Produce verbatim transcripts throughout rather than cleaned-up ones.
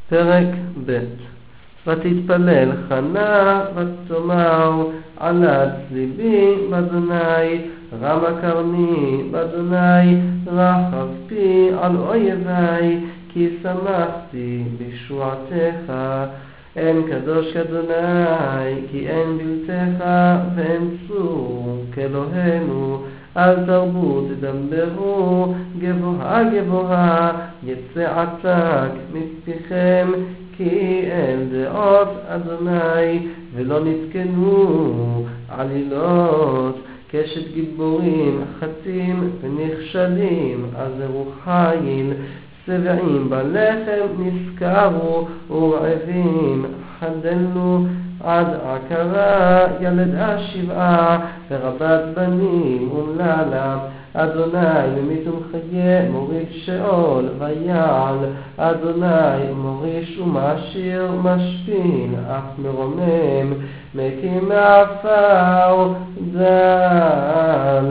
פרק ב' ותתפלל חנה ותאמר עלת ליבי באדוני, רמה קרני באדוני, רחב פי על אויבי, כי שמחתי בשועתך. אין קדוש כאדוני, כי אין בלתך, ואין צור כאלוהינו. אל תרבו תדברו גבוהה גבוהה, יצא עתק מפיכם, כי אין דעות אדוני, ולא נתקנו עלילות. קשת גיבורים חצים ונכשלים, עזרו חיל, שבעים בלחם נזכרו, ורעבים חדלנו. עד עקרה ילדה שבעה, ורבת בנים אומללה. אדוני ממית ומחיה, מוריד שאול ויעל. אדוני מוריש ומשאיר, משפין אף מרומם. מקים מעפר דל,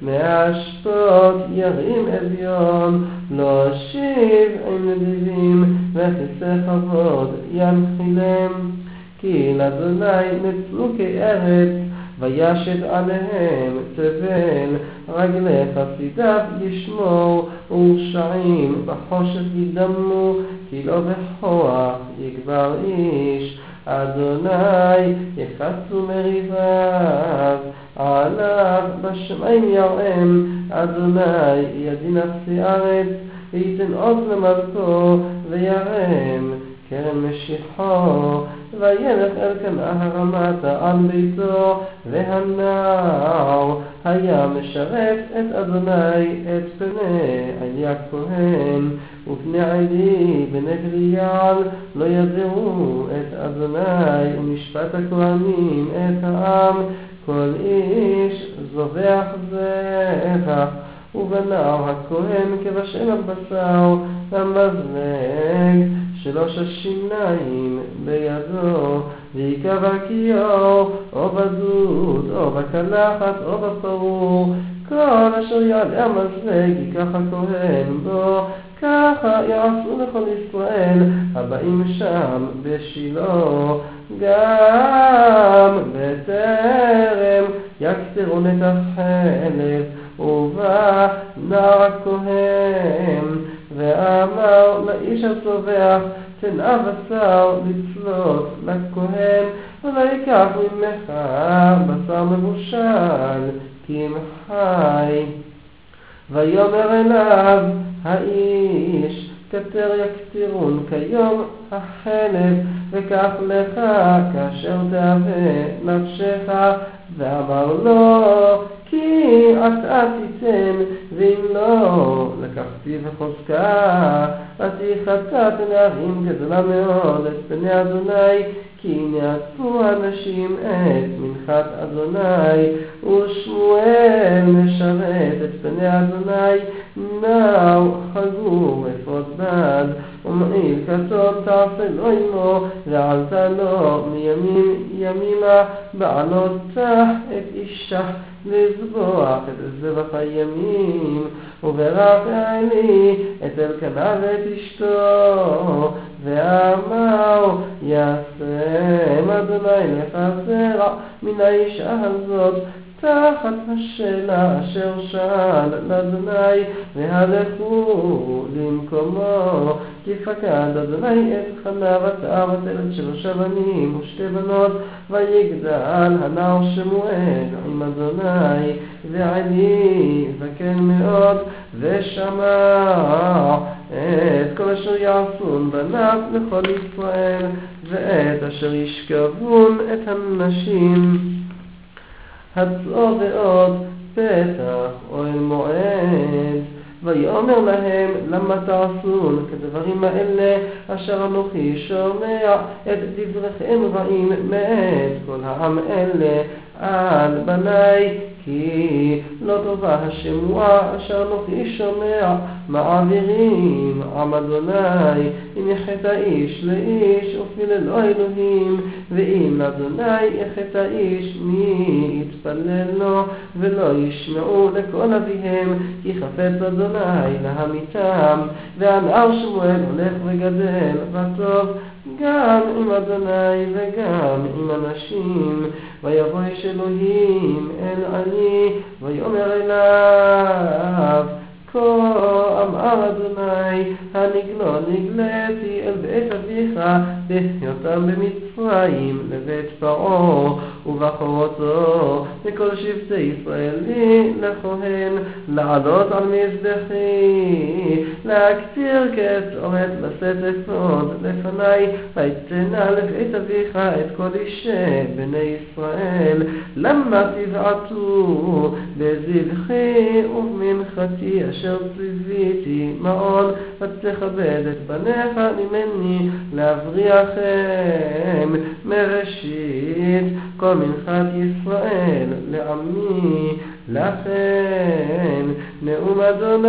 מהשפות ירים אביון. לא אשיב עם נדיבים, וכיסא כבוד ינחילם. כי לאדוני נצאו כארץ, וישת עליהם תבל. רגלי חסידיו ישמור, ורשעים בחושך ידמו, כי לא בכוח יגבר איש. אדוני יחצו מריביו, עליו בשמיים ירעם. אדוני ידין אפסי ארץ, ויתן עוז למלכו וירם קרן משיחו. וילך אלקנה הרמתה על ביתו, והנער היה משרת את אדוני את פני עלי הכהן. ובני עלי בני בליעל לא ידעו את אדוני, ומשפט הכהנים את העם. כל איש זובח זבח, ובנער הכהן כבשל הבשר, המזלג שלוש השיניים בידו, ויקבע כיור או בדוד או בקלחת או בפרור. כל אשר יעלה המזלג ייקח הכהן בו, ככה יעשו לכל ישראל הבאים שם בשילה. גם בטרם יקטרון את החלב, ובא נער הכהן ואמר לאיש הצובח, תן בשר לצלות לכהן, ולא ייקח ממך בשר מבושל כי אם חי. ויאמר אליו האיש, כתר יקטירון כיום החלב, וקח לך כאשר תאווה נפשך. ואמר לו, כי אתה תיתן, ואם לא לקחתי וחוזקה. עתי חטאת נערים גדולה מאוד את פני אדוני, כי הנה עשו אנשים את מנחת אדוני. ושמואל משרת את פני אדוני, נער חגור אפוד בד, ומעיל כתות תעשה לו עמו, ועלת לו מימים ימימה. בעלותך את אישה לזבוח את זבח הימים. וברך עלי את אלקנה ואת אשתו, ואמר, יעשם אדוני לך זרע מן האישה הזאת תחת השאלה אשר שאל לאדוני, והלכו למקומו. כי פקד אדוני את חנה ותער ותלת שלושה בנים ושתי בנות, ויגדל הנער שמואל עם אדוני. ועלי זקן מאוד, ושמע את כל אשר יעשון בניו לכל ישראל, ואת אשר ישכבון את הנשים. הצאו ועוד פתח אוהל מועד. ויאמר להם, למה תעשון כדברים האלה אשר אנוכי שומע את דבריכם רעים מאת כל העם אלה על בני? כי לא טובה השמועה אשר אנוכי שומע. מעבירים עם אדוני אם יחטא איש לאיש ופיל אלוה אלוהים, ואם לאדוני יחטא איש מי יתפלל לו ולא ישמעו לכל אביהם, כי חפץ אדוני להמיתם. והנער שמואל הולך וגדל וטוב גם עם אדוני וגם עם אנשים. ויבוא איש אלוהים אל עני ויאמר אליו, כה אמר אדוני, הנגלו נגלתי אל בית אביך בהיותם במצרים לבית פרעה, ובחורתו וכל שבטי ישראל לי לכהן לעלות על מזבחי, להקטיר כצורת, לשאת אפוד לפני, ויתנה לבית אביך את כל אישי בני ישראל. למה תבעטו בזבחי ובמנחתי אשר ציוויתי מעון, ותכבד את בניך ממני להבריחם מראשית כל מנחת ישראל לעמי. לכן נאום אדוני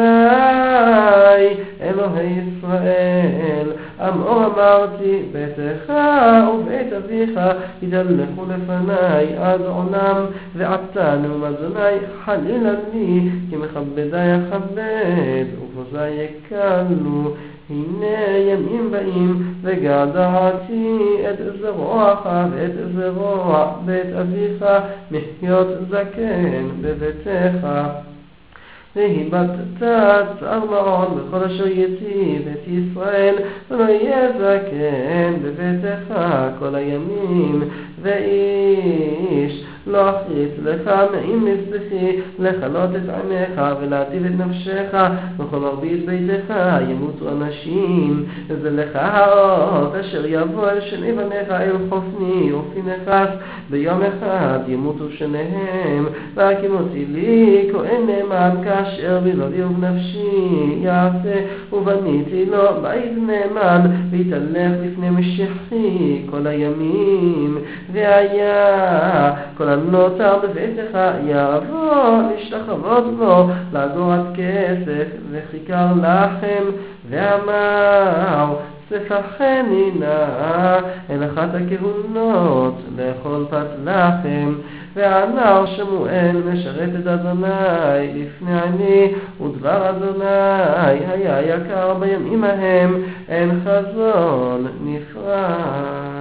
אלוהי ישראל, אמור אמרתי, ביתך ובית אביך ידלכו לפני עד עולם, ועתה נאום אדוני חלילה לי, כי מכבדי אכבד ובוזי יקלו. הנה ימים באים וגדעתי את זרועך ואת זרוע בית אביך מחיות זקן בביתך. והיבטת צער מעון בכל אשר יטיב את ישראל, ולא יהיה זקן בביתך כל הימים, ואיש לא אחריץ לך מעם מזבחי לכלות את עיניך ולהטיב את נפשך, וכל מרבית ביתך ימותו אנשים. וזה לך האות אשר יבוא אל שני בניך אל חופני ופנחס, ביום אחד ימותו שניהם, והקימותי לי כהן נאמן כאשר בלבי ובנפשי יעשה, ובניתי לו בית נאמן ויתהלך לפני משיחי כל הימים. והיה כל הנותר בביתך יבוא להשתחוות בו לאגורת כסף וכיכר לחם, ואמר ספחני נא אל אחת הכהונות לאכול פת לחם. והנער שמואל משרת את אדוני לפני עני, ודבר אדוני היה יקר בימים ההם, אין חזון נפרד.